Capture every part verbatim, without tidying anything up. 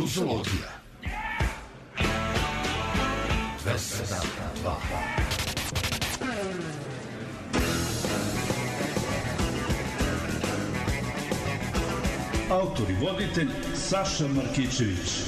Bluzologija. dvesta dva. Autor i voditelj Saša Markićević.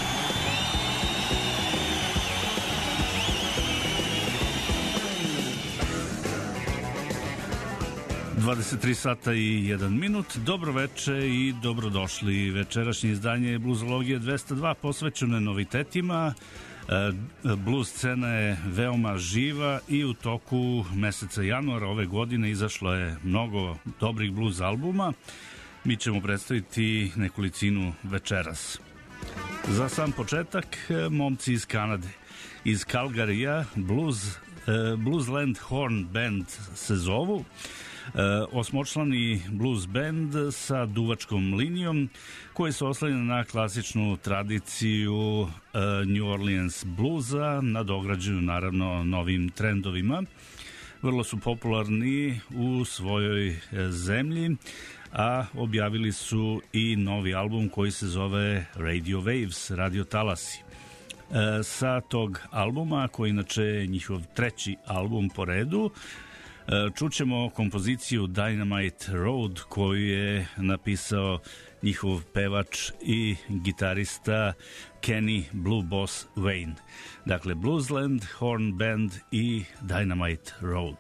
dvadeset tri sata i jedan minut. Dobro veče i dobrodošli. Večerašnje izdanje Bluzologije dvesta dva posvećeno je novitetima. Bluz scena je veoma živa i u toku meseca januara ove godine izašlo je mnogo dobrih bluz albuma. Mi ćemo predstaviti nekolicinu večeras. Za sam početak, momci iz Kanade. Iz Calgaryja Blues, Bluesland Horn Band se zovu. Osmočlani blues band sa duvačkom linijom koji se oslanja na klasičnu tradiciju New Orleans bluza, nadograđuju naravno novim trendovima. Vrlo su popularni u svojoj zemlji, a objavili su i novi album koji se zove Radio Waves, Radio Talasi. Sa tog albuma, koji inače je njihov treći album po redu, čućemo kompoziciju Dynamite Road koju je napisao njihov pevač i gitarista Kenny Blue Boss Wayne. Dakle, Bluesland Horn Band i Dynamite Road.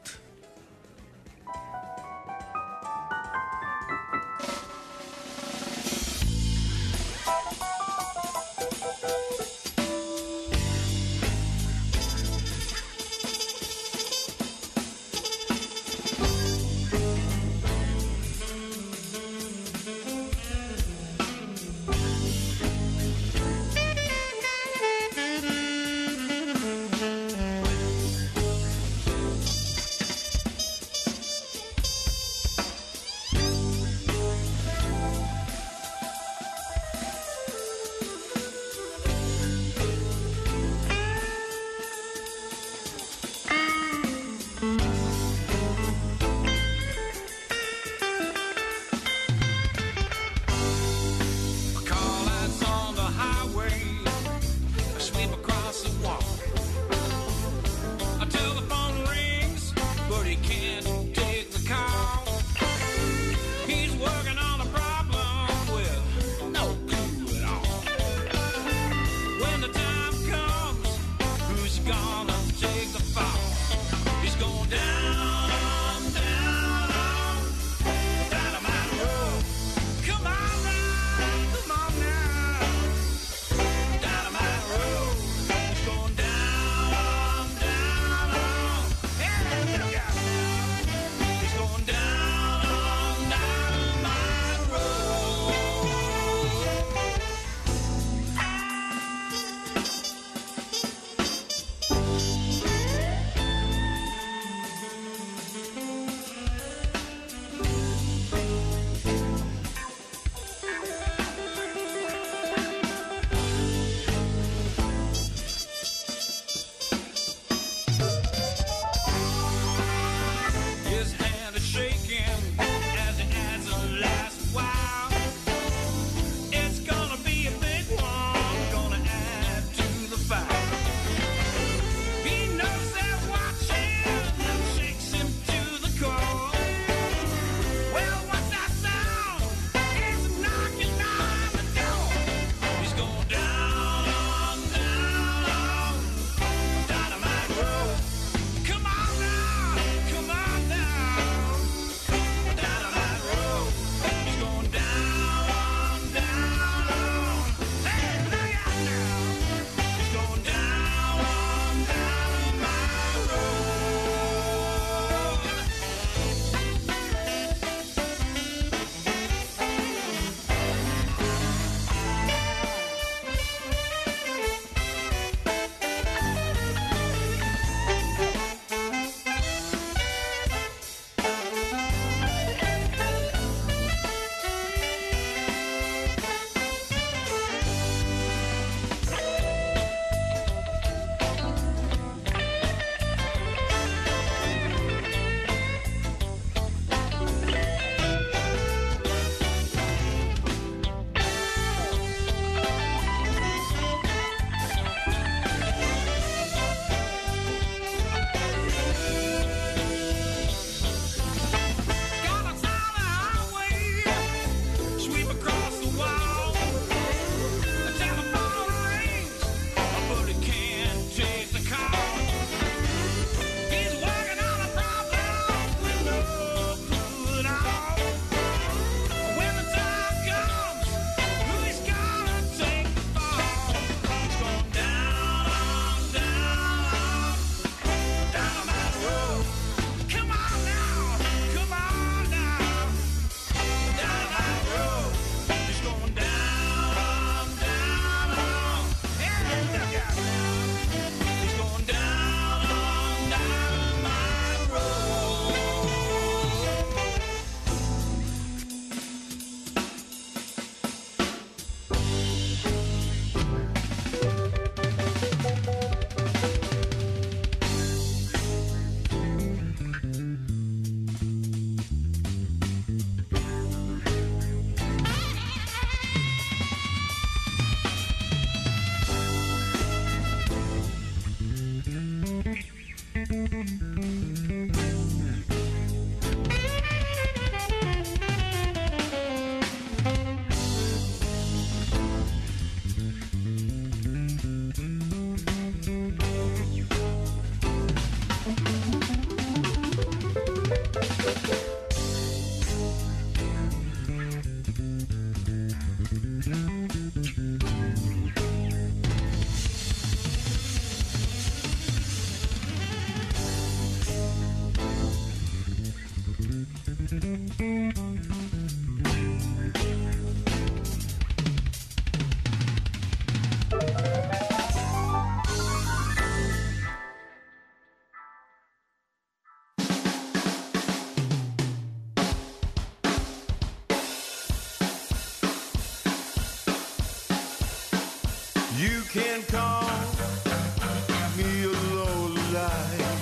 You can call me a low life,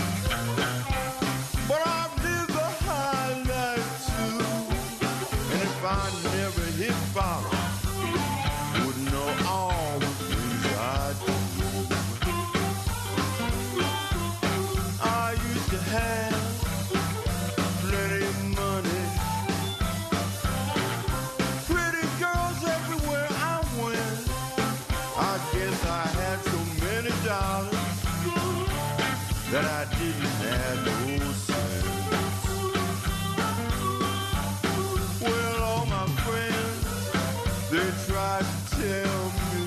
but I've lived a high life too. And if I never hit bottom, wouldn't know all the things I do. I used to have plenty of money, pretty girls everywhere I went. I guess I had so many dollars that I didn't have no sense. Well, all my friends, they tried to tell me,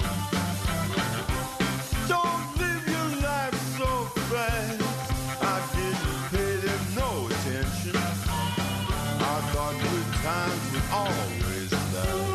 don't live your life so fast. I didn't pay them no attention. I thought good times would always last.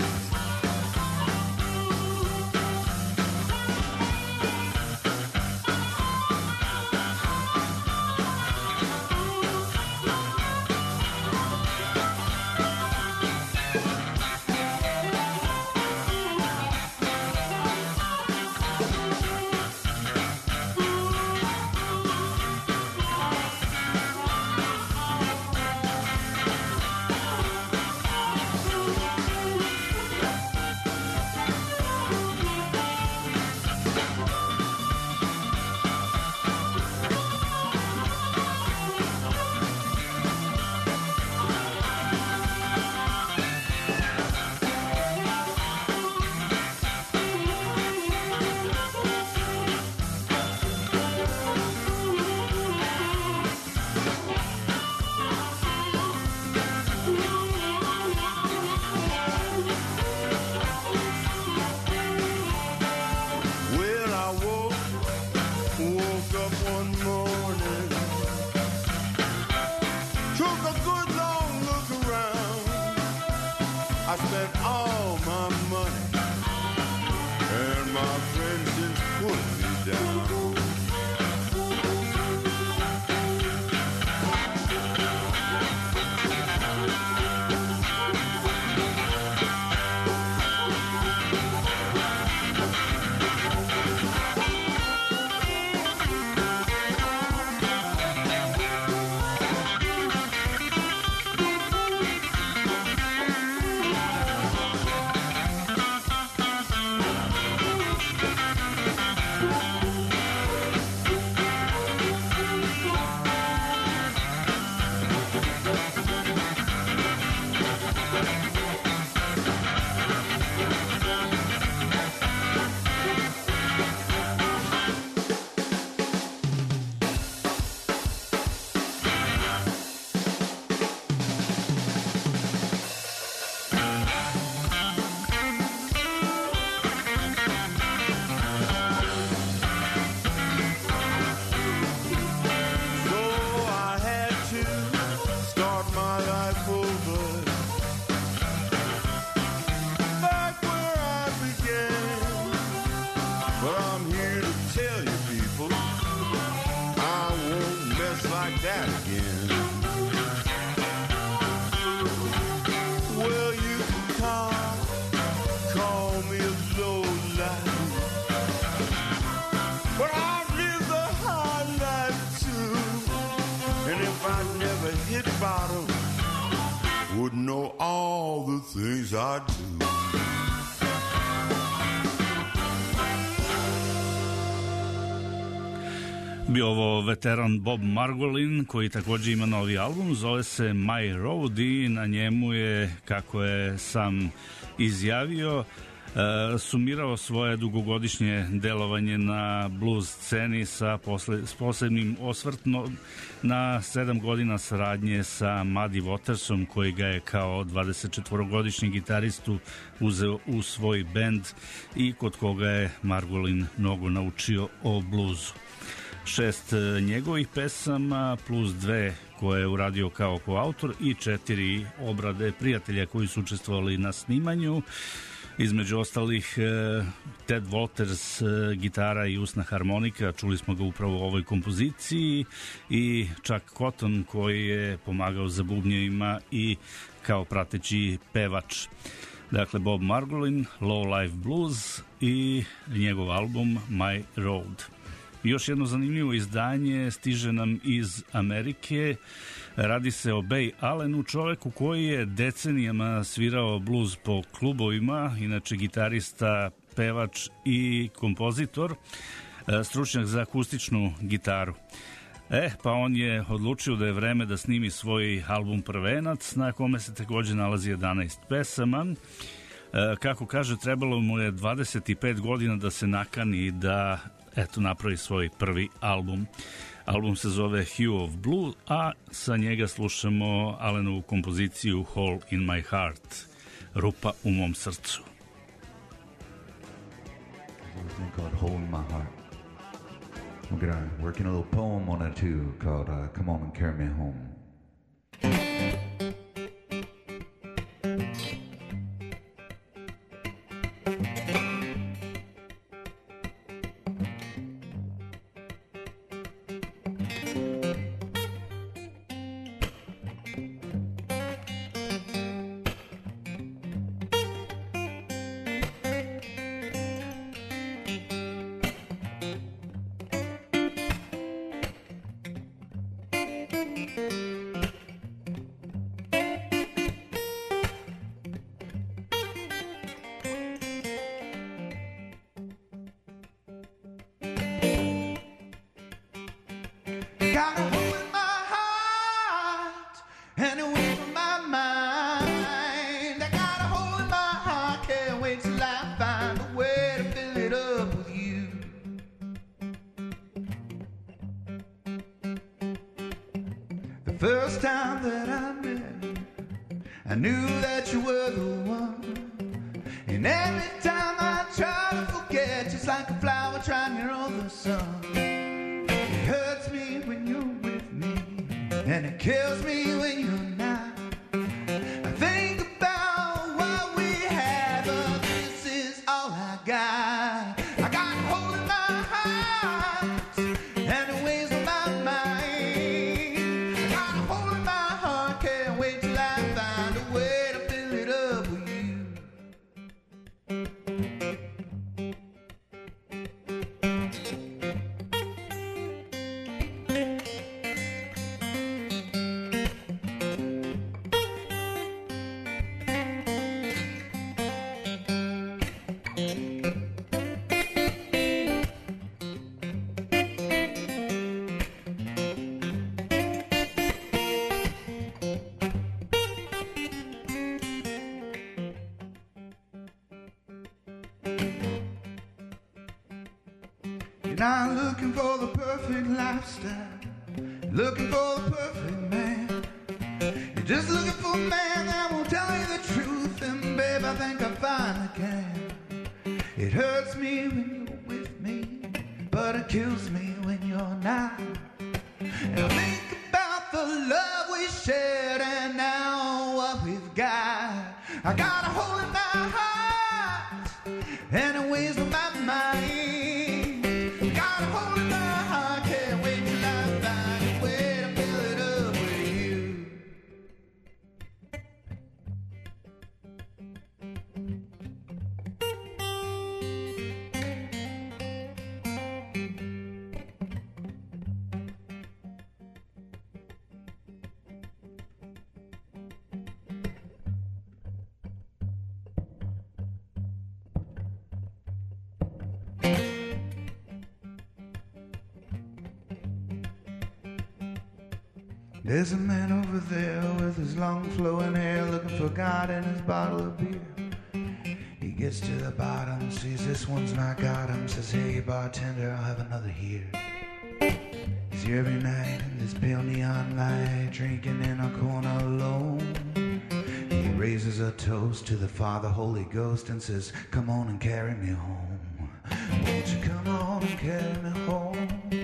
Well, I woke, woke up one morning, took a good long look around. I spent all my money, and my friends just put me down. Wouldn't know all the things I do. Bio ovo veteran Bob Margolin, koji također ima novi album, zove se My Road i na njemu je, kako je sam izjavio, Uh, sumirao svoje dugogodišnje delovanje na blues sceni sa posle, s posebnim osvrtno na sedam godina saradnje sa Muddy Watersom, koji ga je kao dvadesetčetvorogodišnji gitaristu uzeo u svoj bend i kod koga je Margolin mnogo naučio o bluzu. Šest njegovih pesama plus dve koje je uradio kao koautor i četiri obrade prijatelja koji su učestvovali na snimanju. Između ostalih Ted Walters, gitara i usna harmonika, čuli smo ga upravo u ovoj kompoziciji, i Chuck Cotton koji je pomagao za bubnjevima i kao prateći pevač. Dakle, Bob Margolin, Low Life Blues i njegov album My Road. Još jedno zanimljivo izdanje stiže nam iz Amerike. Radi se o Bay Allenu, čoveku koji je decenijama svirao blues po klubovima, inače gitarista, pevač i kompozitor, stručnjak za akustičnu gitaru. E, pa on je odlučio da je vreme da snimi svoj album Prvenac, na kome se takođe nalazi jedanaest pesama. E, kako kaže, trebalo mu je dvadeset pet godina da se nakani da eto napravi svoj prvi album. Album se zove Hue of Blue, a sa njega slušamo Allenovu kompoziciju Hole in My Heart, rupa u mom srcu. Something called Hole in My Heart. We're gonna work in a little poem on it too, called uh, Come On and Carry Me Home. Got a hole in my heart and away from my mind. I got a hole in my heart, can't wait till I find a way to fill it up with you. The first time that I met you, I knew that you were the one. And every time I try to forget, just like a flower trying to roll the sun. It hurts me when you're with me, and it kills me when you're not. I think about what we had, but this is all I got. I got a hole in my heart, and it weighs on my mind. I got a hole in my heart, can't wait till I find a way to fill it up with you. You're not looking for the perfect lifestyle, looking for the perfect man. You're just looking for a man that will tell you the truth, and babe, I think I finally can. It hurts me when you're with me, but it kills me when you're not. And I think about the love we shared and now what we've got. I got a hole in my heart, and it weighs on my mind. Got a hole in my heart, can't wait till I find a way to fill it up with you. There's a man over there with his long flowing hair, looking for God in his bottle of beer. He gets to the bottom, sees this one's not got him, says, hey bartender, I'll have another here. He's here every night in this pale neon light, drinking in a corner alone. He raises a toast to the Father, Holy Ghost, and says, come on and carry me home. Won't you come on and carry me home?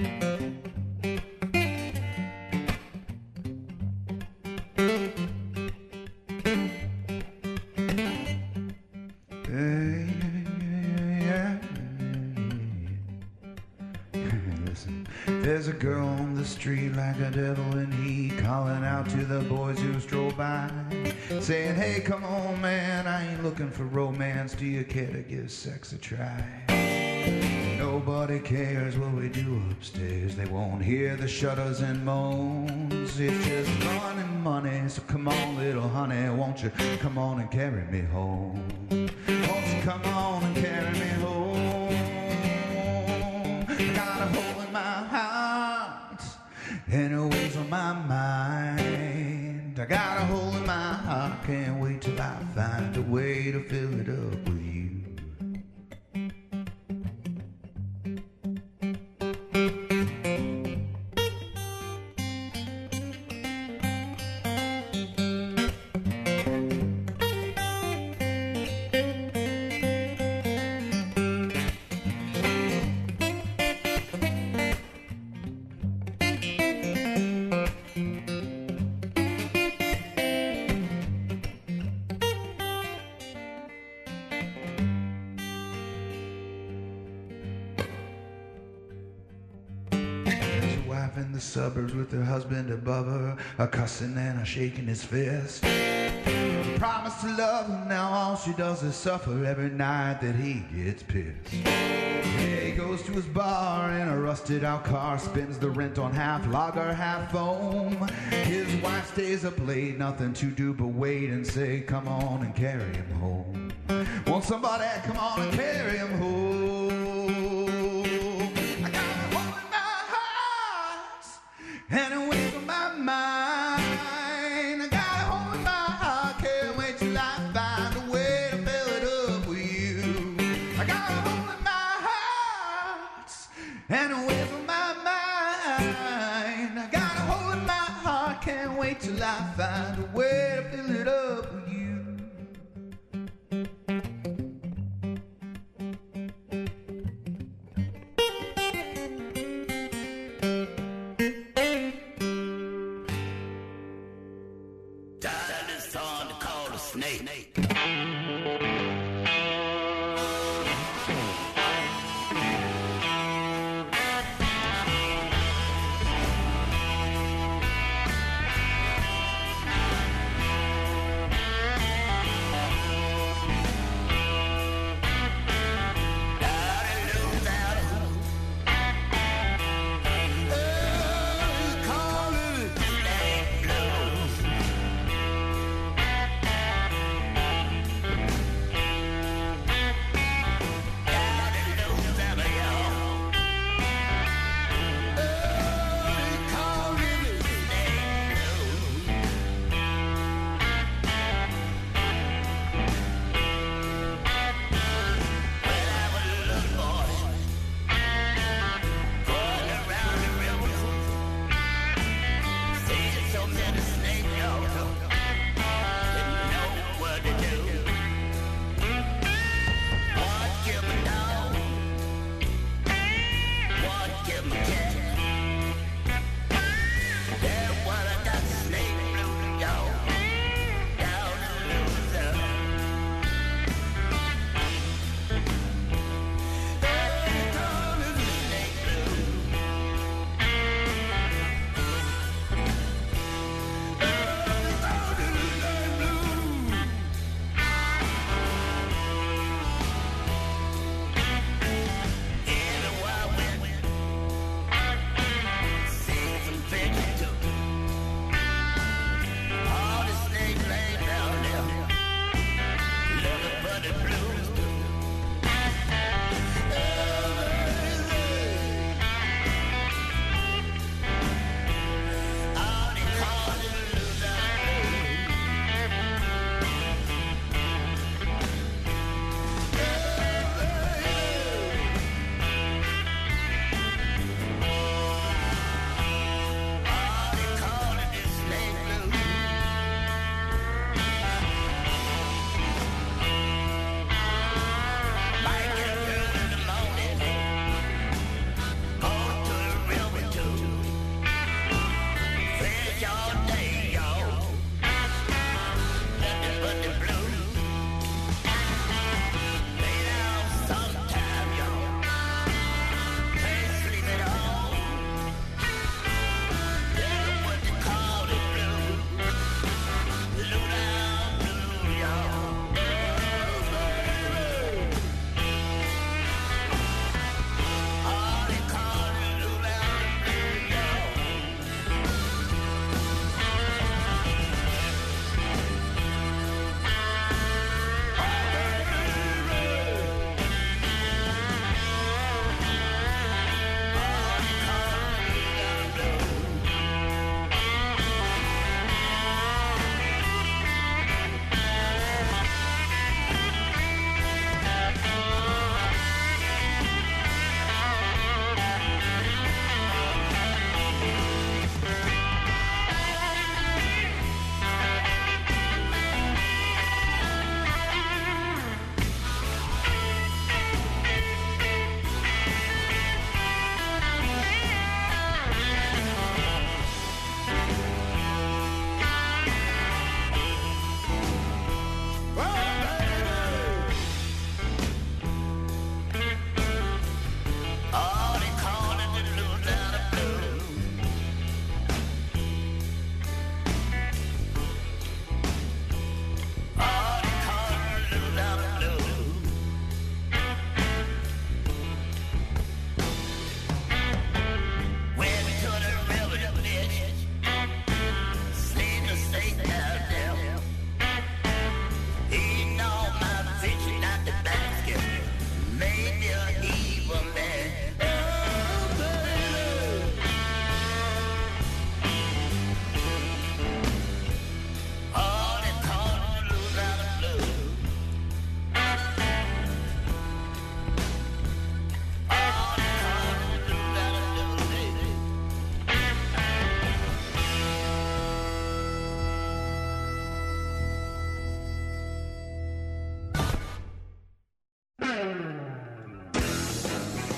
There's a girl on the street like a devil in heat, calling out to the boys who stroll by. saying, hey, come on, man, I ain't looking for romance. Do you care to give sex a try? Nobody cares what we do upstairs. They won't hear the shudders and moans. It's just running money, so come on, little honey, won't you come on and carry me home? Won't you come on and carry me home? I got a hole in my heart and a ways on my mind. I got a hole in my heart, can't wait till I find a way to fill it up with you. In the suburbs with her husband above her, a cussing and a shaking his fist. Promised to love him, now all she does is suffer every night that he gets pissed. Yeah, he goes to his bar in a rusted out car, spends the rent on half lager, half foam. His wife stays up late, nothing to do but wait and say, come on and carry him home. Won't somebody come on and carry him home? And it weighs on my mind. I got a hole in my heart, can't wait till I find a way to fill it up with you. I got a hole in my heart, and it weighs on my mind. I got a hole in my heart, can't wait till I find a way to fill it up with you.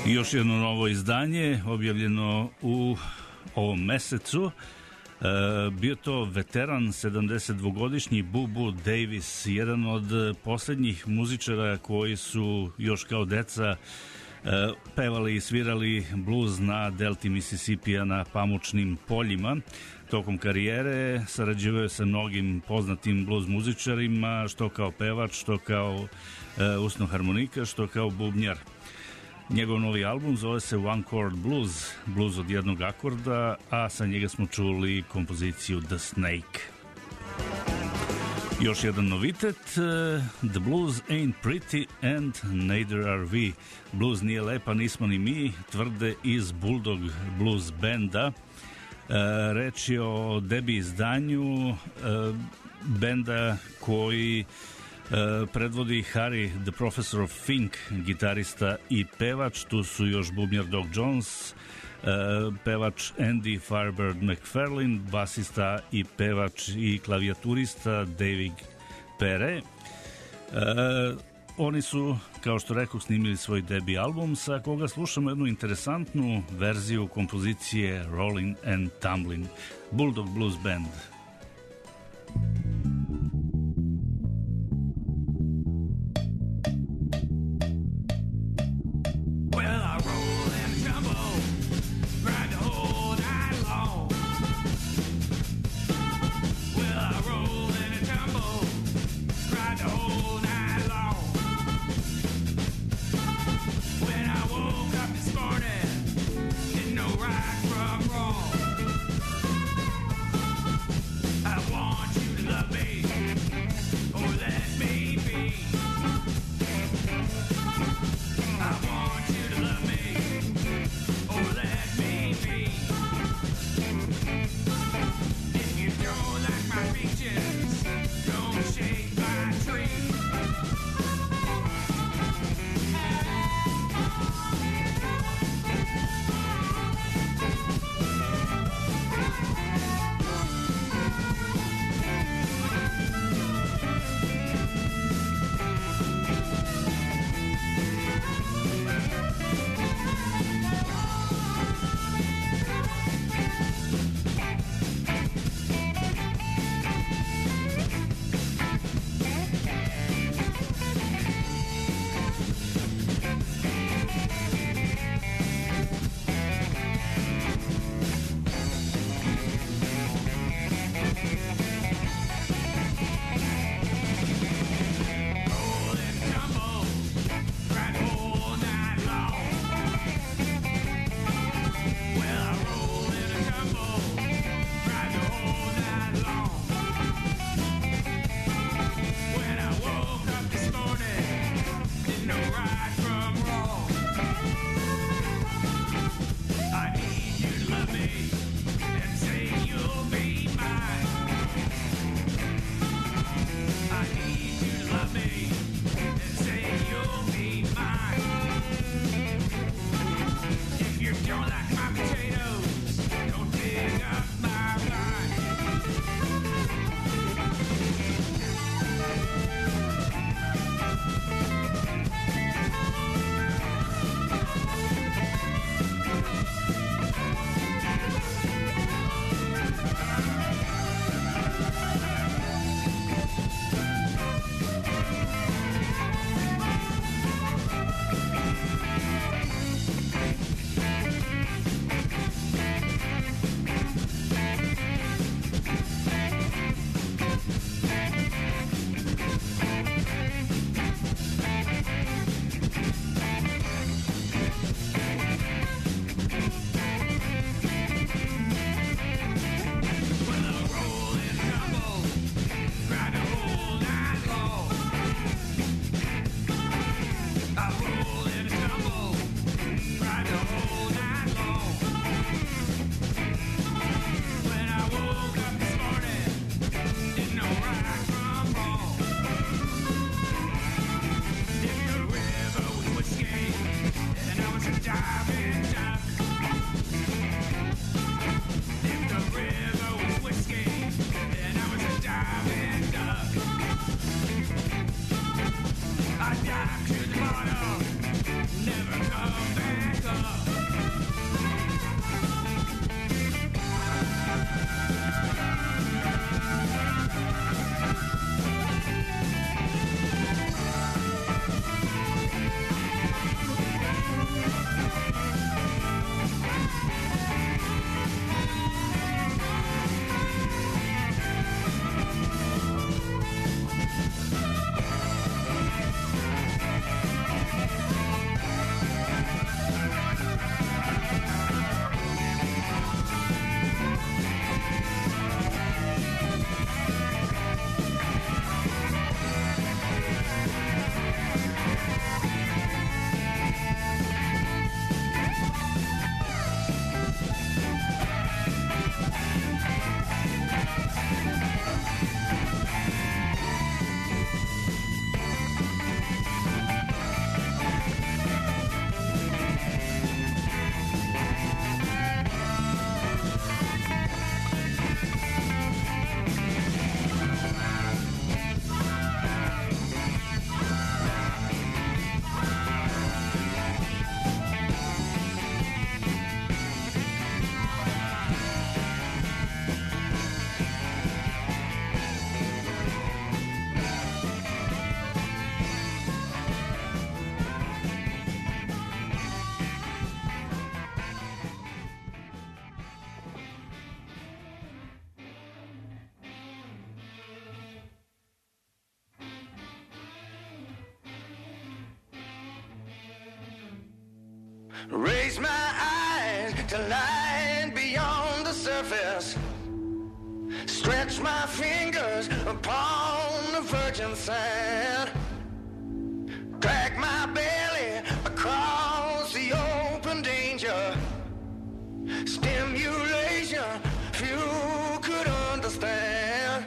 Još jedno novo izdanje objavljeno u ovom mesecu. E, bio to veteran sedamdesetdvogodišnji Bubu Davis, jedan od poslednjih muzičara koji su još kao deca e, pevali i svirali bluz na delti Mississippija na pamučnim poljima. Tokom karijere sarađivao je sa mnogim poznatim bluz muzičarima, što kao pevač, što kao e, usno harmonika, što kao bubnjar. Njegov novi album zove se One Chord Blues, blues od jednog akorda, a sa njega smo čuli kompoziciju The Snake. Još jedan novitet, uh, The Blues Ain't Pretty and Neither Are We. Blues nije lepa, nismo ni mi, tvrde iz Bulldog Blues benda. Uh, reč je o debi izdanju uh, benda koji Uh, predvodi Harry the Professor of Fink, gitarista i pevač. Tu su još bubnjar Doc Jones, uh, pevač Andy Firebird McFarlane, basista i pevač i klavijaturista David Pere. Uh, oni su, kao što rekao, snimili svoj debi album, sa koga slušamo jednu interesantnu verziju kompozicije Rolling and Tumbling, Bulldog Blues Band. Raise my eyes to light beyond the surface. Stretch my fingers upon the virgin sand. Drag my belly across the open danger. Stimulation, few could understand.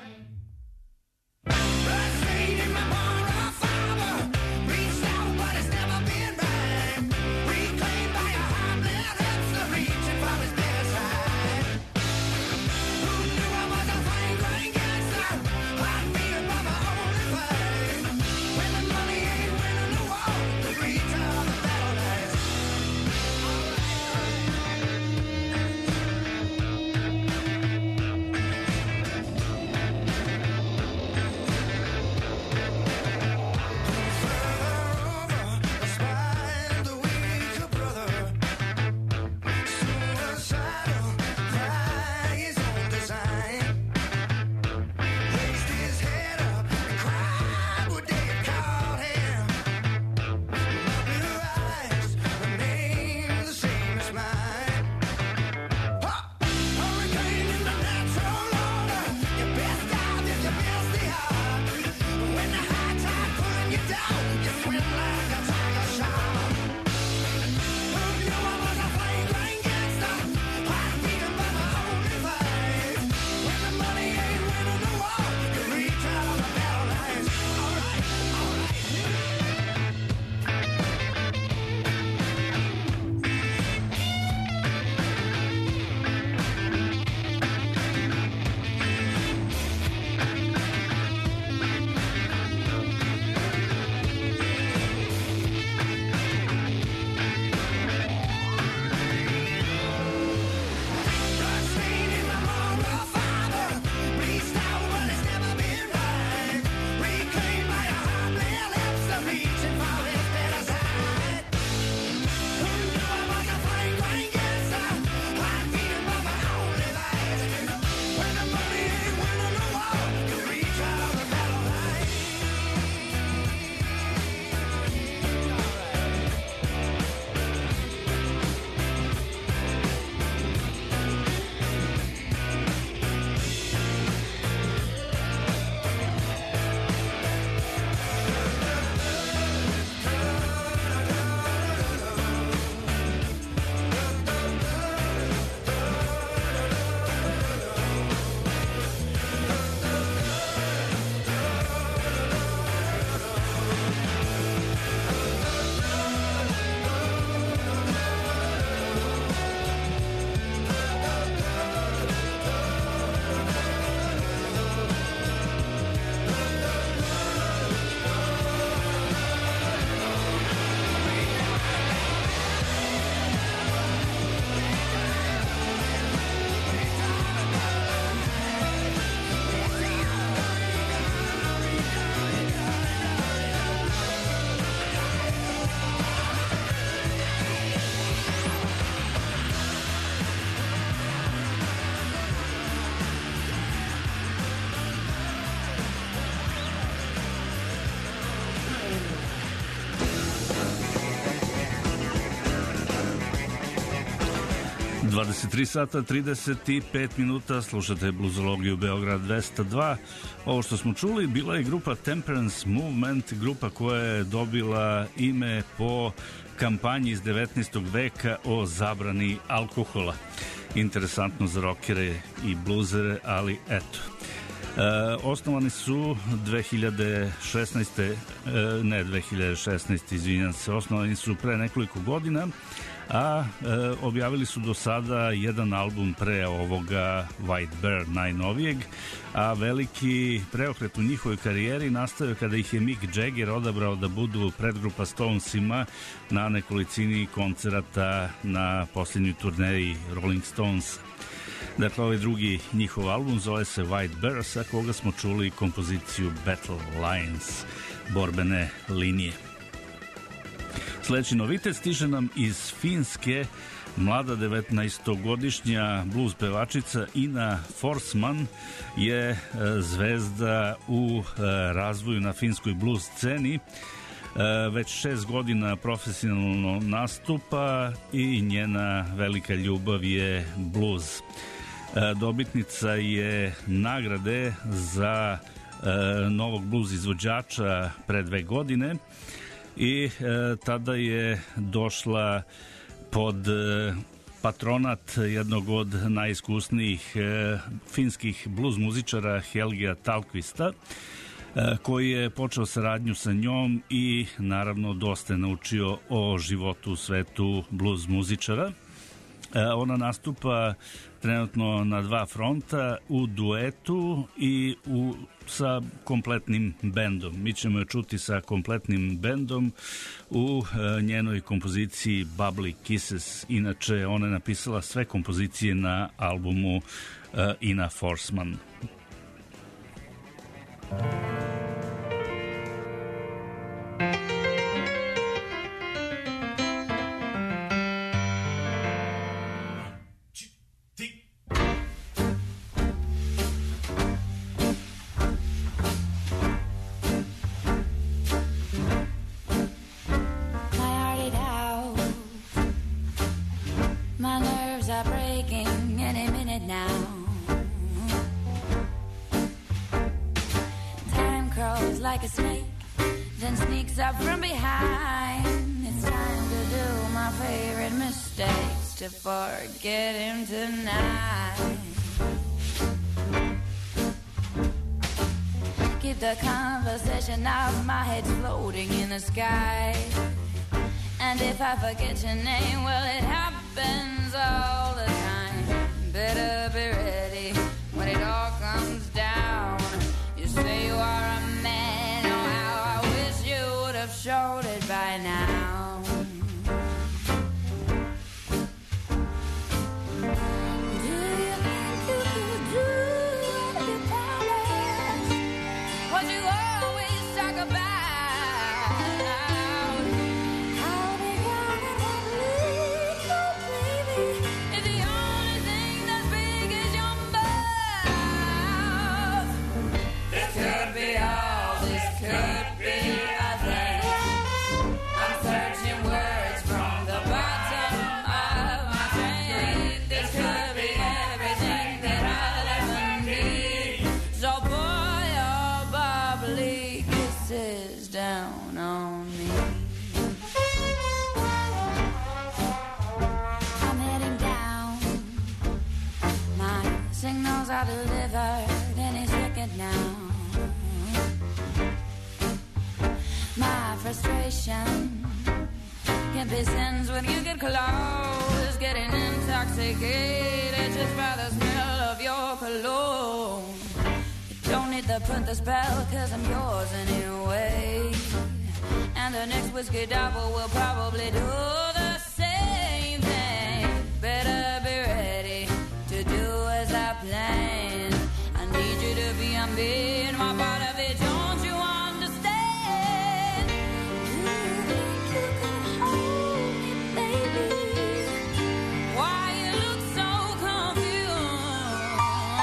dvadeset tri sata trideset pet minuta, slušate Bluzologiju Beograd dvesta dva. Ovo što smo čuli bila je grupa Temperance Movement, grupa koja je dobila ime po kampanji iz devetnaestog veka o zabrani alkohola. Interesantno za rokere i bluzere, ali eto. E, osnovani su dve hiljade šesnaeste. E, ne dve hiljade šesnaeste, izvinjam se, osnovani su pre nekoliko godina, a e, objavili su do sada jedan album pre ovoga, White Bear, najnovijeg, a veliki preokret u njihovoj karijeri nastao kada ih je Mick Jagger odabrao da budu predgrupa Stonesima na nekolicini koncerata na posljednjoj turneji Rolling Stones. Dakle, ovaj drugi njihov album zove se White Bear, sa koga smo čuli kompoziciju Battle Lines, borbene linije. Sljedeći novitet stiže nam iz Finske. Mlada devetnaestogodišnja blues pevačica Ina Forsman je zvezda u razvoju na finskoj blues sceni. već šest godina profesionalno nastupa i njena velika ljubav je blues. Dobitnica je nagrade za novog blues izvođača pre dve godine i tada je došla pod patronat jednog od najiskusnijih finskih blues muzičara Helgea Tallqvista, koji je počeo saradnju sa njom i naravno dosta je naučio o životu u svetu blues muzičara. Ona nastupa trenutno na dva fronta, u duetu i u, sa kompletnim bendom. Mi ćemo je čuti sa kompletnim bendom u e, njenoj kompoziciji Bubbly Kisses. Inače, ona je napisala sve kompozicije na albumu e, Ina Forsman. Like a snake, then sneaks up from behind. It's time to do my favorite mistakes to forget him tonight. Keep the conversation off, my head's floating in the sky. And if I forget your name, well, it happens all the time. Better be ready when it all comes down. You say you are a man, oh how I wish you would have showed it by now. Do you think you could do what you promised? What you always talk about? How big can it lead, oh baby? If the only thing that's big is your mouth. This could be all, this could be a thing. I'm searching words from the bottom of my brain. This could be everything that I'll ever need. So pour your bubbly kisses down on me. I'm heading down. My signals are delivered any second now. My frustration can be sensed when you get close. Getting intoxicated just by the smell of your cologne. You don't need to put the spell, cause I'm yours anyway. And the next whiskey double will probably do the same thing. Better be ready to do as I plan. I need you to be on me and my part of it. Don't you understand? Do you think you can hold me, baby? Why you look so confused?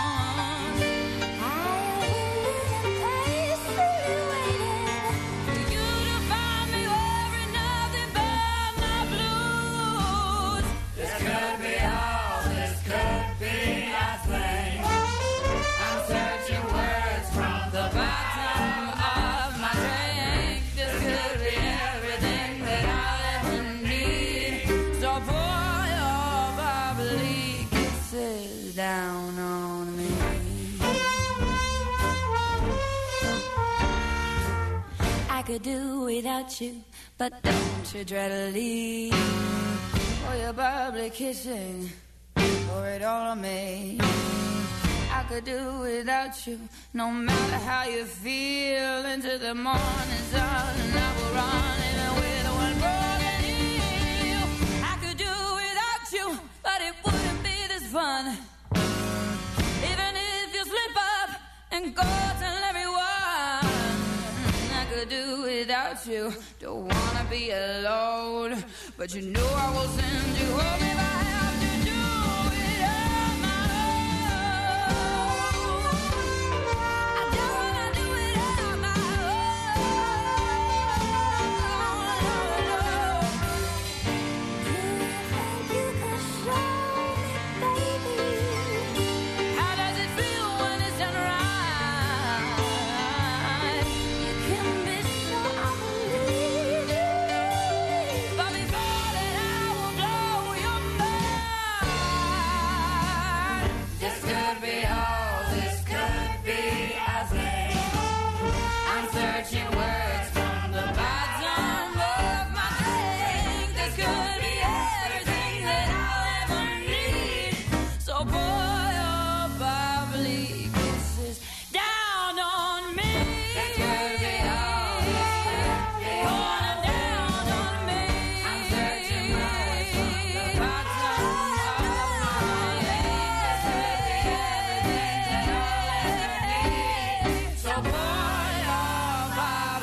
I will patiently waiting for you to find me wearing nothing but my blues. This could be all, this could be a thing. I'm searching words from the bottom of my drink. This could be everything that I'll ever need. So pour your bubbly kisses down on me. I could do without you, but don't you try to leave. For your bubbly kissing, pour it all on me. I could do without you, no matter how you feel. Into the morning sun, and I will run in with one broken heel. I could do without you, but it wouldn't be this fun. Even if you slip up and go tell everyone. I could do without you, don't wanna be alone. But you know I will send you home if I have to do it on my own. I don't wanna do it on my own. searching words from the bottom of my drink. This could be everything that I'll ever need. So pour your bubbly kisses down on me. This could be all. Pour them down on me. I'm searching words from the bottom of my drink. This could be everything that I'll ever need. So pour your bubbly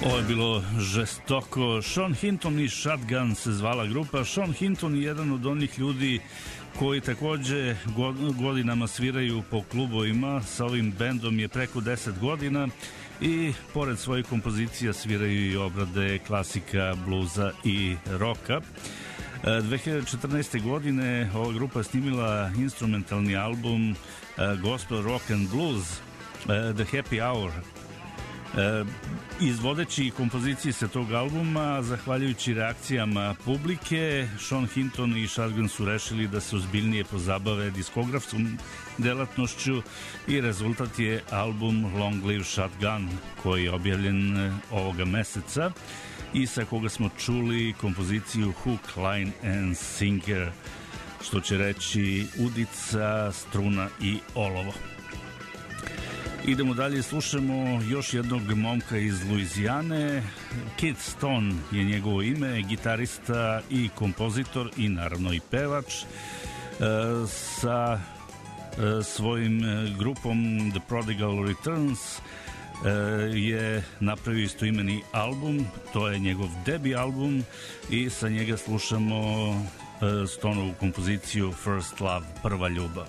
Ovo je bilo žestoko. Sean Hinton i Shotgun se zvala grupa. Sean Hinton je jedan od onih ljudi koji takođe godinama sviraju po klubovima. Sa ovim bendom je preko deset godina i pored svojih kompozicija sviraju i obrade klasika, bluza i roka. dve hiljade četrnaeste. godine ova grupa je snimila instrumentalni album Gospel Rock and Blues The Happy Hour. E, izvodeći kompozicije sa tog albuma, zahvaljujući reakcijama publike, Sean Hinton i Shotgun su rešili da se ozbiljnije pozabave diskografskom delatnošću i rezultat je album Long Live Shotgun, koji je objavljen ovoga meseca i sa koga smo čuli kompoziciju Hook, Line and Sinker, što će reći udica, struna i olovo. Idemo dalje, slušamo još jednog momka iz Luizijane. Kid Stone je njegovo ime, gitarista i kompozitor i naravno i pevač. E, sa e, svojim grupom The Prodigal Returns e, je napravio istoimeni album, to je njegov debi album i sa njega slušamo e, Stonovu kompoziciju First Love, prva ljubav.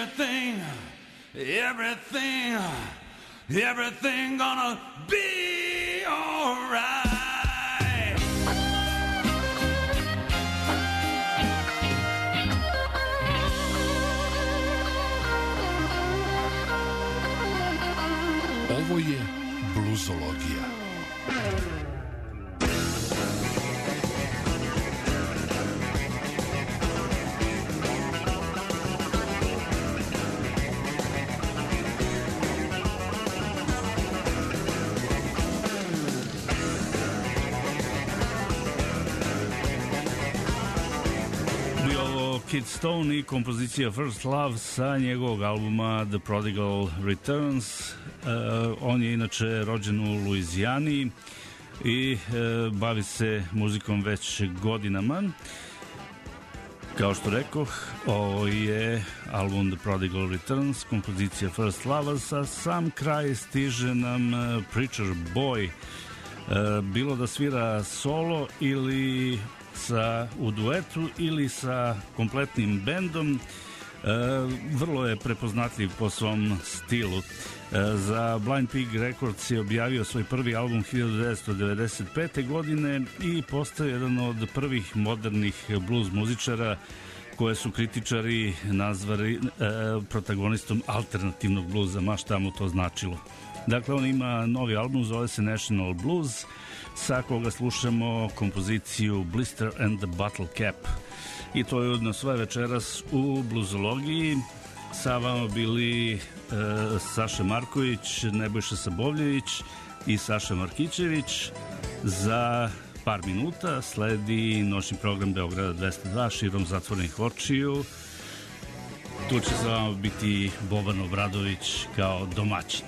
everything, everything, everything gonna be alright. Ovo je bluzologija. Kid Stone i kompozicija First Love sa njegovog albuma The Prodigal Returns. Uh, on je inače rođen u Luizijani i uh, bavi se muzikom već godinama. Kao što rekoh, ovo je album The Prodigal Returns, kompozicija First Love, sa sam kraj stiže nam uh, Preacher Boy. Uh, bilo da svira solo ili sa, u duetu ili sa kompletnim bendom, e, vrlo je prepoznatljiv po svom stilu. E, za Blind Pig Records je objavio svoj prvi album hiljadu devetsto devedeset pete. godine i postao jedan od prvih modernih blues muzičara koje su kritičari nazvali e, protagonistom alternativnog bluza, ma šta mu to značilo. Dakle, on ima novi album, zove se National Blues, sa koga slušamo kompoziciju Blister and the Bottle Cap. I to je ujedno sve večeras u bluzologiji. Sa vama bili e, Saša Marković, Nebojša Sabovljević i Saša Markićević. Za par minuta sledi noćni program Beograda dvesta dva širom zatvorenih očiju. Tu će za vama biti Boban Obradović kao domaćin.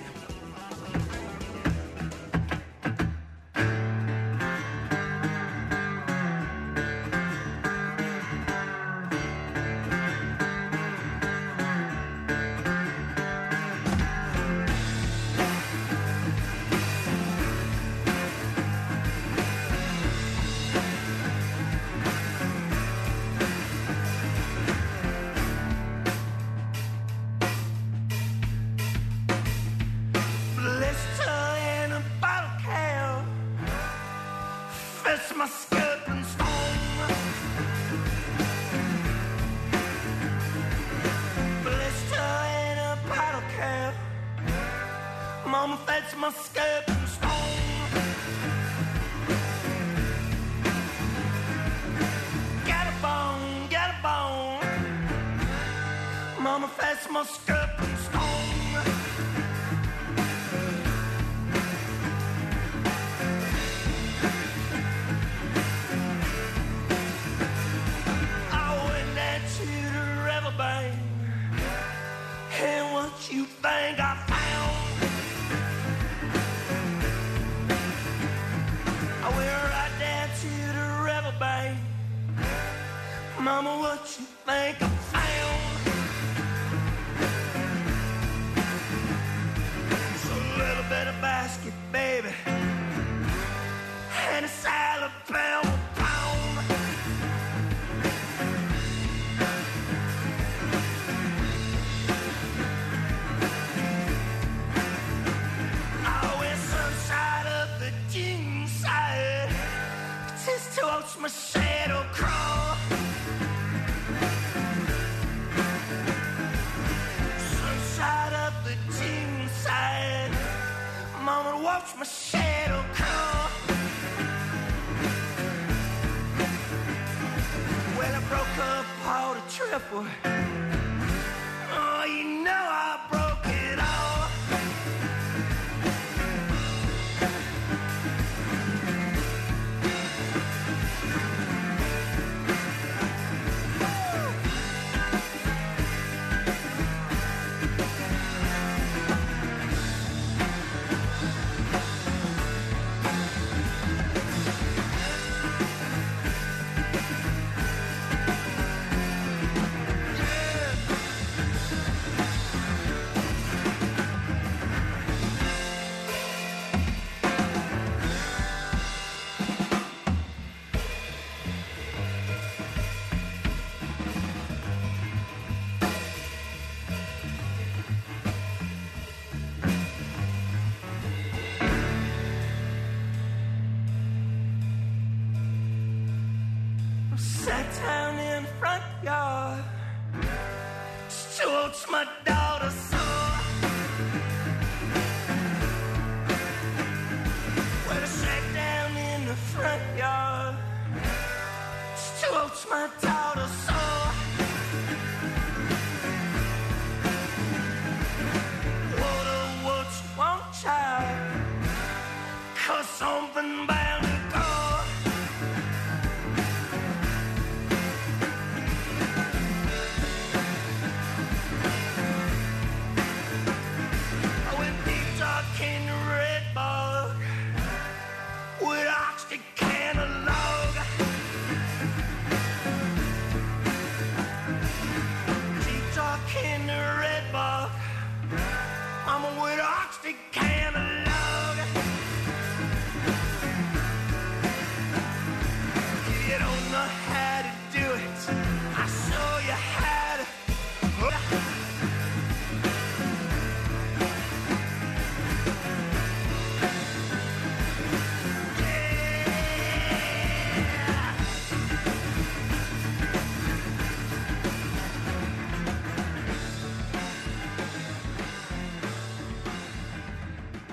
the